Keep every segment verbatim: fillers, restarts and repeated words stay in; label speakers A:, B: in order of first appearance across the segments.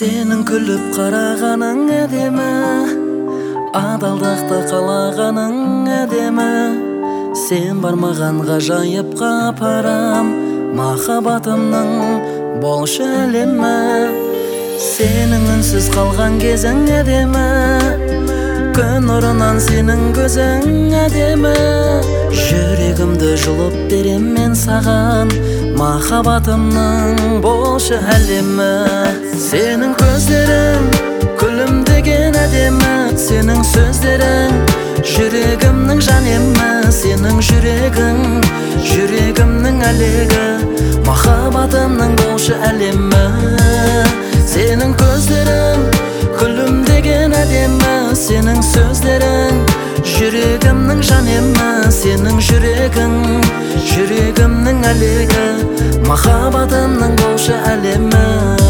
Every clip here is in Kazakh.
A: Сенің күліп қарағаның әдемі, адалдықты қалағаның әдемі. Сен бармаған ғажайыпқа апарам, махаббатымның болшы әлемі. Сенің үнсіз қалған кезің әдемі, күн нұрынан сенің көзің әдемі. Жүрегімді жұлып берем мен саған, махаббатымның болшы әлемі. Сенің көздерің күлімдеген әдемі, сенің сөздерің жүрегімнің жанемі. Сенің жүрегің жүрегімнің әлегі, махаббатымның болшы әлемі. Сенің көздерің күлімдеген әдемі, сенің сөздерің жүрегімнің жанемі. Сенің жүрегің жүрегімнің әлегі, махаббатымның болшы әлемі.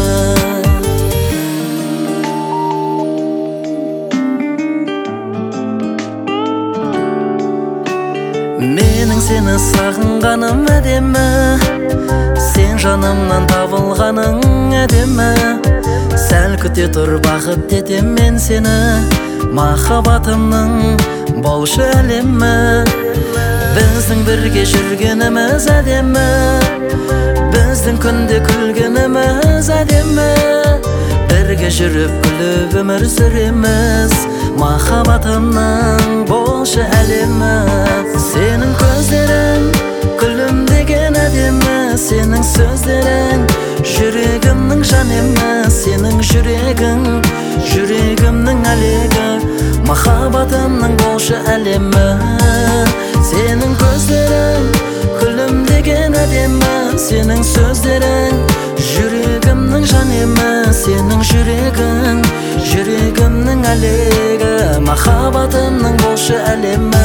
A: Менің сені сағынғаным әдемі, сен жанымнан табылғаның әдемі. Сәл күте тұр бақыт етем мен сені, махаббатымның болшы әлемі. Біздің бірге жүргеніміз әдемі, біздің күнде күлгеніміз әдемі. Бірге жүріп күліп өмір сүреміз, махаббатымның болшы әлемі. Сенің көздерің күлімдеген әдемі, сенің сөздерің жүрегімнің жанемі. Сенің жүрегің жүрегімнің әлегі, махаббатымның болшы әлемі. Сенің көздерің күлімдеген әдемі, сенің сөздерің жүрегімнің жанемі. Сенің жүрегің жүрегімнің әлегі, махаббатымның болшы әлемі.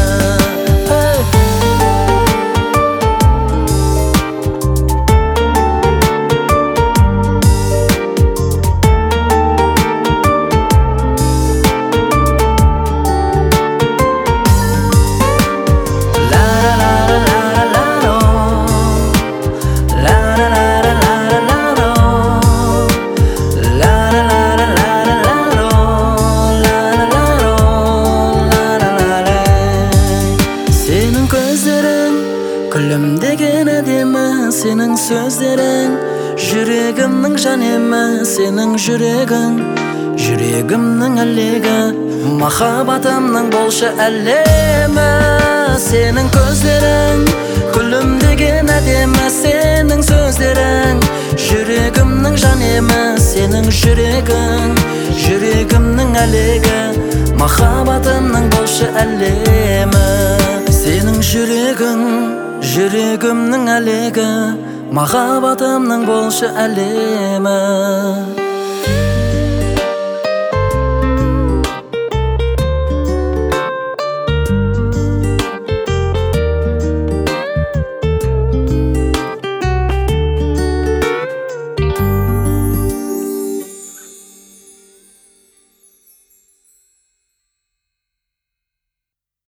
A: Күлімдеген әдемі, сенің сөздерің жүрегімнің жанемі. Сенің жүрегің жүрегімнің әлегі, махаббатымның болшы әлемі. Сенің көздерің күлімдеген әдемі, сенің сөздерің жүрегімнің жанемі. Сенің жүрегің жүрегімнің әлегі, махаббатымның болшы әлемі. Сенің жүрегің жүрегімнің әлегі, махаббатымның болшы әлемі.